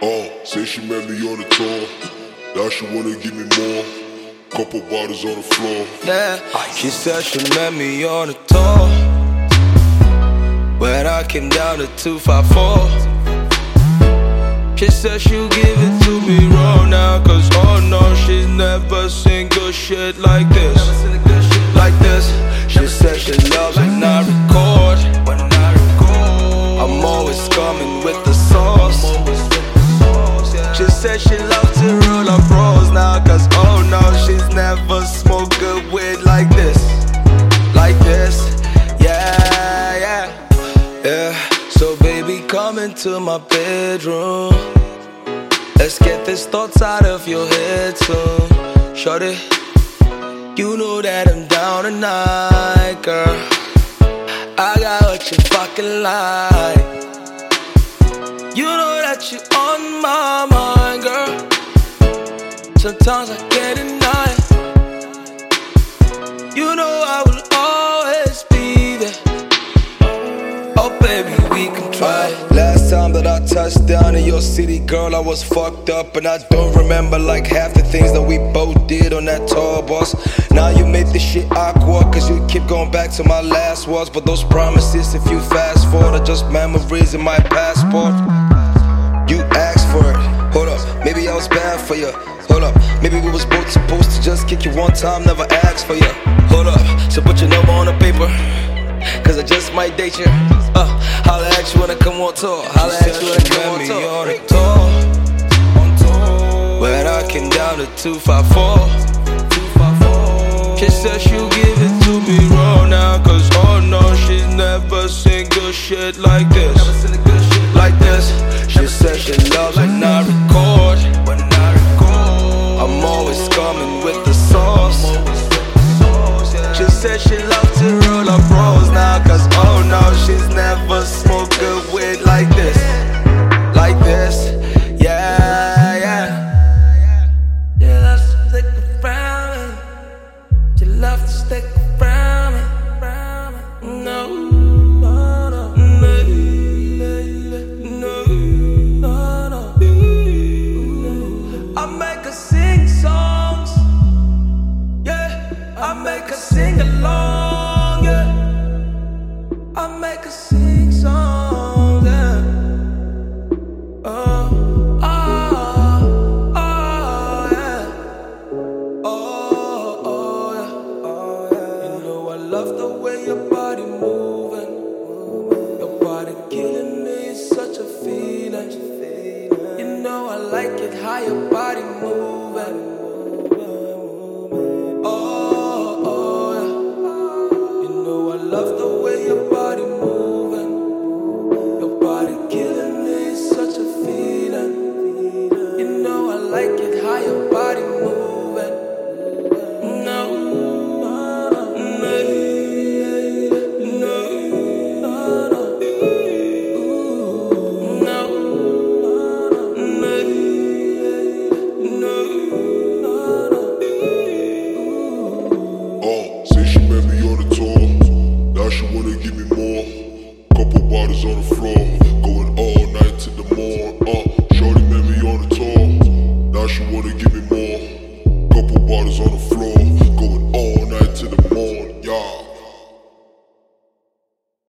Say she met me on the tour. Now she wanna give me more. Couple bottles on the floor. Yeah, she said she met me on the tour when I came down to 254. She said she'll give it to me raw now, cause oh no, she's never seen good shit like this. Like this. She said she loves when I record. I'm always coming with the sauce. She said she loves to roll up bros now, cause oh no, she's never smoked good weed like this. Like this, yeah. So baby, come into my bedroom. Let's get these thoughts out of your head soon. Shorty, you know that I'm down tonight, girl. I got what you fucking like. You know that you on my mind, girl. Sometimes I can't deny it. You know I will always be there. Oh baby, we can try it. Last time that I touched down in your city, girl, I was fucked up. And I don't remember like half the things that we both did on that tour bus. Now you made this shit awkward, cause you keep going back to my last words. But those promises, if you fast forward, are just memories in my passport. You asked for it, hold up, maybe I was bad for you. Hold up, maybe we was both supposed to just kick you one time, never ask for you. Hold up, so put your number on the paper, cause I just might date you. Holla at you when I come on tour. Holla at you when I come on tour. On the tour when I came down to 254. She said she'll give it to me raw now, cause oh no, she's never seen good shit like this. Like this. She said she loves when I record. I'm always coming with the sauce. She said she loves to roll up bros now, cause oh no, she's never smoked good weed like this. Like this, yeah. She loves to stick around me. She loves to stick around me. No. I make her sing songs, yeah. I make her sing along, yeah. I make her sing songs, yeah. Oh, yeah. Oh, yeah. You know I love the way your body moving. Your body killing me, it's such a feeling. You know I like it how your body moving. Oh, yeah. You know I love the way your body moving. Your body killing me, it's such a feeling. You know I like it how your body moving. Say she met me on the tour. Now she wanna give me more. Couple bottles on the floor. Going